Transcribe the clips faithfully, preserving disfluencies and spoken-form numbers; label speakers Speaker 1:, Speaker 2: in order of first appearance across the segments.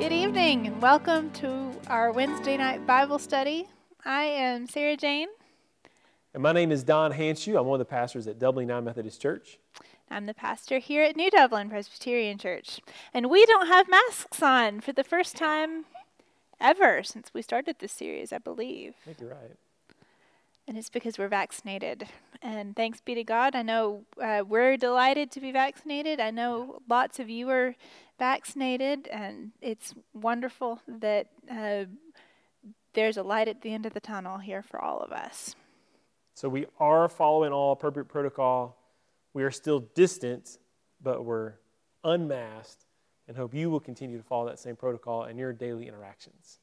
Speaker 1: Good evening and welcome to our Wednesday night Bible study. I am Sarah Jane.
Speaker 2: And my name is Don Hanshew. I'm one of the pastors at Dublin United Methodist Church.
Speaker 1: I'm the pastor here at New Dublin Presbyterian Church. And we don't have masks on for the first time ever since we started this series, I believe.
Speaker 2: I think you're right.
Speaker 1: And it's because we're vaccinated. And thanks be to God, I know uh, we're delighted to be vaccinated. I know lots of you are vaccinated, and it's wonderful that uh, there's a light at the end of the tunnel here for all of us.
Speaker 2: So we are following all appropriate protocol. We are still distant, but we're unmasked, and hope you will continue to follow that same protocol in your daily interactions.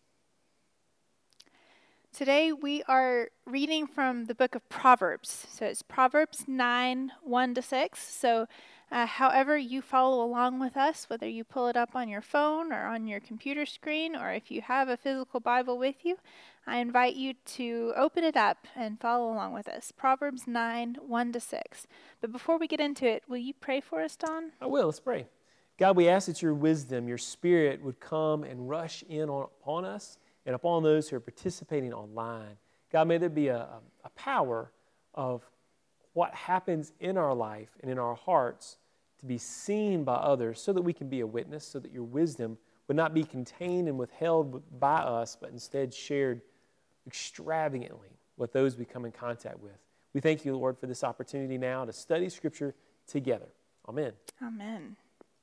Speaker 1: Today we are reading from the book of Proverbs. So it's Proverbs nine, one to six. So uh, however you follow along with us, whether you pull it up on your phone or on your computer screen, or if you have a physical Bible with you, I invite you to open it up and follow along with us. Proverbs nine, one to six. But before we get into it, will you pray for us, Don?
Speaker 2: I will. Let's pray. God, we ask that your wisdom, your spirit would come and rush in on, upon us and upon those who are participating online. God, may there be a, a power of what happens in our life and in our hearts to be seen by others so that we can be a witness, so that your wisdom would not be contained and withheld by us, but instead shared extravagantly with those we come in contact with. We thank you, Lord, for this opportunity now to study Scripture together. Amen.
Speaker 1: Amen.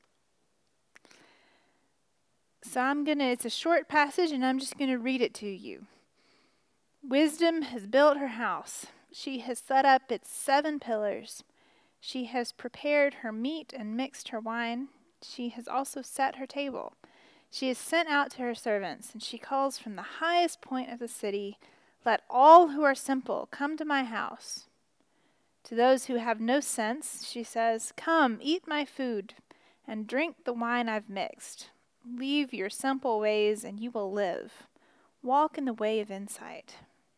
Speaker 1: So I'm going to, it's a short passage, and I'm just going to read it to you. Wisdom has built her house. She has set up its seven pillars. She has prepared her meat and mixed her wine. She has also set her table. She has sent out to her servants, and she calls from the highest point of the city, "Let all who are simple come to my house." To those who have no sense, she says, "Come, eat my food, and drink the wine I've mixed. Leave your simple ways, and you will live. Walk in the way of insight."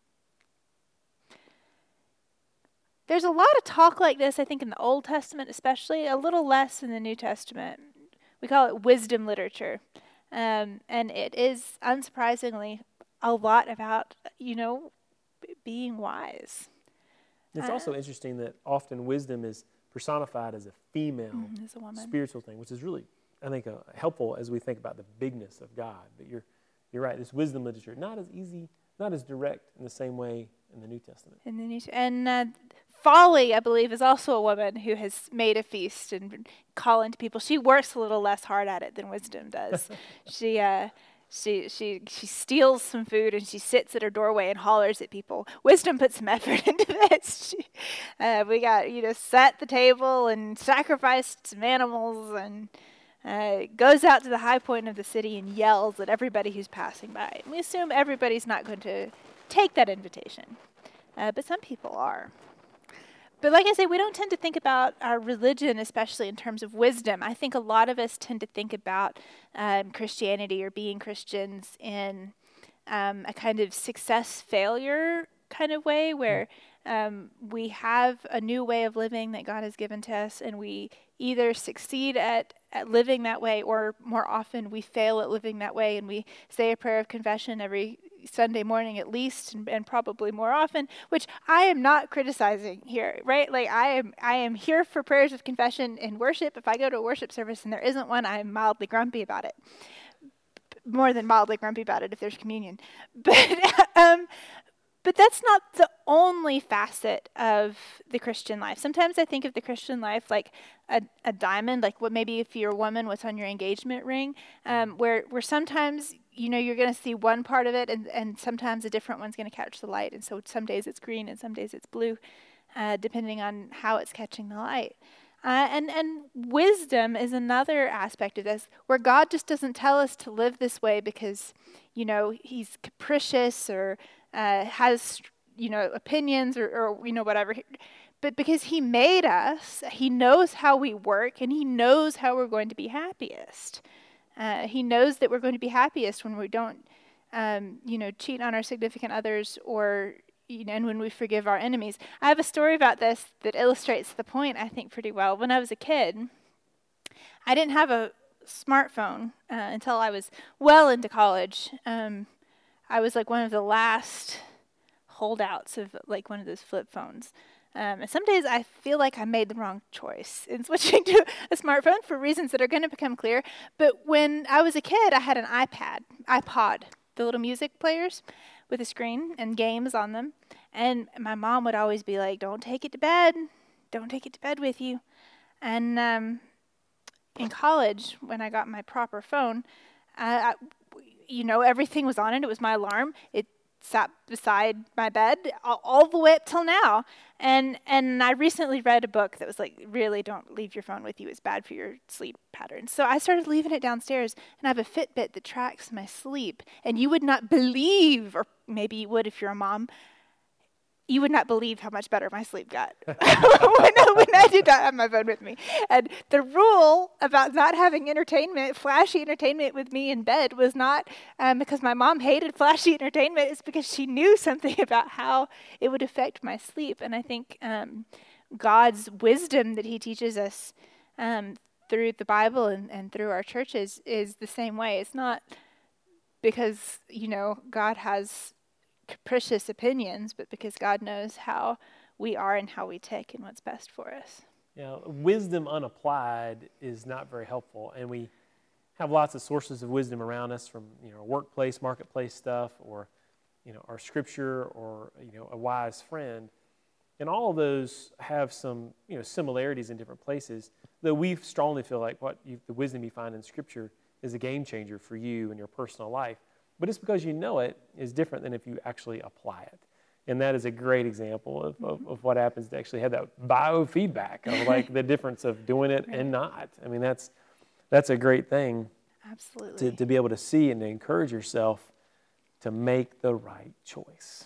Speaker 1: There's a lot of talk like this, I think, in the Old Testament especially, a little less in the New Testament. We call it wisdom literature. Um, and it is, unsurprisingly, a lot about, you know, b- being wise.
Speaker 2: It's
Speaker 1: Uh,
Speaker 2: also interesting that often wisdom is personified as a female
Speaker 1: mm, as a woman.
Speaker 2: spiritual thing, which is really, I think, uh, helpful as we think about the bigness of God. But you're you're right, this wisdom literature, not as easy, not as direct in the same way in the New Testament.
Speaker 1: In the New, and uh, Folly, I believe, is also a woman who has made a feast and calling to people. She works a little less hard at it than wisdom does. she uh, she she she steals some food and she sits at her doorway and hollers at people. Wisdom puts some effort into this. She, uh, we got you know set the table and sacrificed some animals and uh, goes out to the high point of the city and yells at everybody who's passing by. And we assume everybody's not going to take that invitation, uh, but some people are. But like I say, we don't tend to think about our religion, especially in terms of wisdom. I think a lot of us tend to think about um, Christianity or being Christians in um, a kind of success-failure kind of way, where um, we have a new way of living that God has given to us, and we either succeed at, at living that way, or more often we fail at living that way, and we say a prayer of confession every Sunday morning at least, and, and probably more often, which I am not criticizing here, right? Like I am I am here for prayers of confession and worship. If I go to a worship service and there isn't one, I am mildly grumpy about it. More than mildly grumpy about it if there's communion. But um, but that's not the only facet of the Christian life. Sometimes I think of the Christian life like a, a diamond, like what maybe if you're a woman, what's on your engagement ring, um, where where sometimes you know you're going to see one part of it, and, and sometimes a different one's going to catch the light. And so some days it's green and some days it's blue, uh, depending on how it's catching the light. Uh, and, and wisdom is another aspect of this, where God just doesn't tell us to live this way because, you know, he's capricious or uh, has, you know, opinions or, or, you know, whatever. But because he made us, he knows how we work, and he knows how we're going to be happiest. Uh, he knows that we're going to be happiest when we don't, um, you know, cheat on our significant others, or, you know, and when we forgive our enemies. I have a story about this that illustrates the point, I think, pretty well. When I was a kid, I didn't have a smartphone uh, until I was well into college. Um, I was like one of the last holdouts of like one of those flip phones. Um, and some days I feel like I made the wrong choice in switching to a smartphone for reasons that are going to become clear. But when I was a kid, I had an iPad, iPod, the little music players with a screen and games on them. And my mom would always be like, don't take it to bed. Don't take it to bed with you. And um, in college, when I got my proper phone, I, I, you know, everything was on it. It was my alarm. It sat beside my bed all, all the way up till now. And and I recently read a book that was like, really don't leave your phone with you. It's bad for your sleep patterns. So I started leaving it downstairs, and I have a Fitbit that tracks my sleep. And you would not believe, or maybe you would if you're a mom, you would not believe how much better my sleep got when, I, when I did not have my phone with me. And the rule about not having entertainment, flashy entertainment with me in bed was not um, because my mom hated flashy entertainment. It's because she knew something about how it would affect my sleep. And I think um, God's wisdom that he teaches us um, through the Bible and, and through our churches is the same way. It's not because, you know, God has capricious opinions, but because God knows how we are and how we tick and what's best for us.
Speaker 2: Yeah, wisdom unapplied is not very helpful, and we have lots of sources of wisdom around us from, you know, workplace, marketplace stuff, or, you know, our scripture, or, you know, a wise friend, and all of those have some, you know, similarities in different places. Though we strongly feel like what you, the wisdom you find in scripture is a game changer for you in your personal life. But it's because you know it is different than if you actually apply it. And that is a great example of, of, of what happens to actually have that biofeedback of like the difference of doing it right. and not. I mean, that's that's a great thing.
Speaker 1: Absolutely.
Speaker 2: To, to be able to see and to encourage yourself to make the right choice.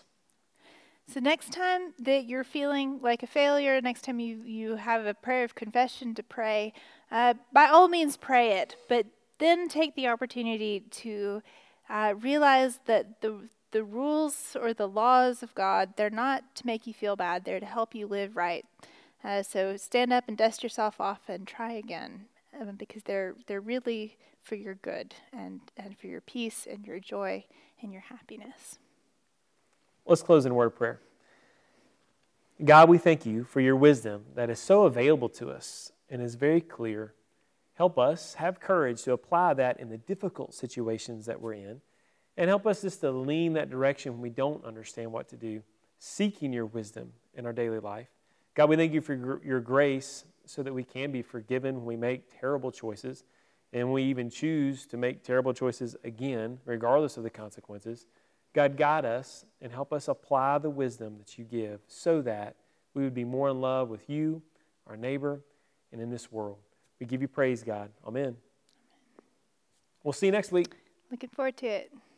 Speaker 1: So next time that you're feeling like a failure, next time you, you have a prayer of confession to pray, uh, by all means pray it. But then take the opportunity to Uh, realize that the the rules or the laws of God, they're not to make you feel bad. They're to help you live right. Uh, so stand up and dust yourself off and try again, um, because they're they're really for your good and, and for your peace and your joy and your happiness.
Speaker 2: Let's close in a word of prayer. God, we thank you for your wisdom that is so available to us and is very clear. Help us have courage to apply that in the difficult situations that we're in, and help us just to lean that direction when we don't understand what to do, seeking your wisdom in our daily life. God, we thank you for your grace so that we can be forgiven when we make terrible choices, and we even choose to make terrible choices again, regardless of the consequences. God, guide us and help us apply the wisdom that you give so that we would be more in love with you, our neighbor, and in this world. We give you praise, God. Amen. We'll see you next week.
Speaker 1: Looking forward to it.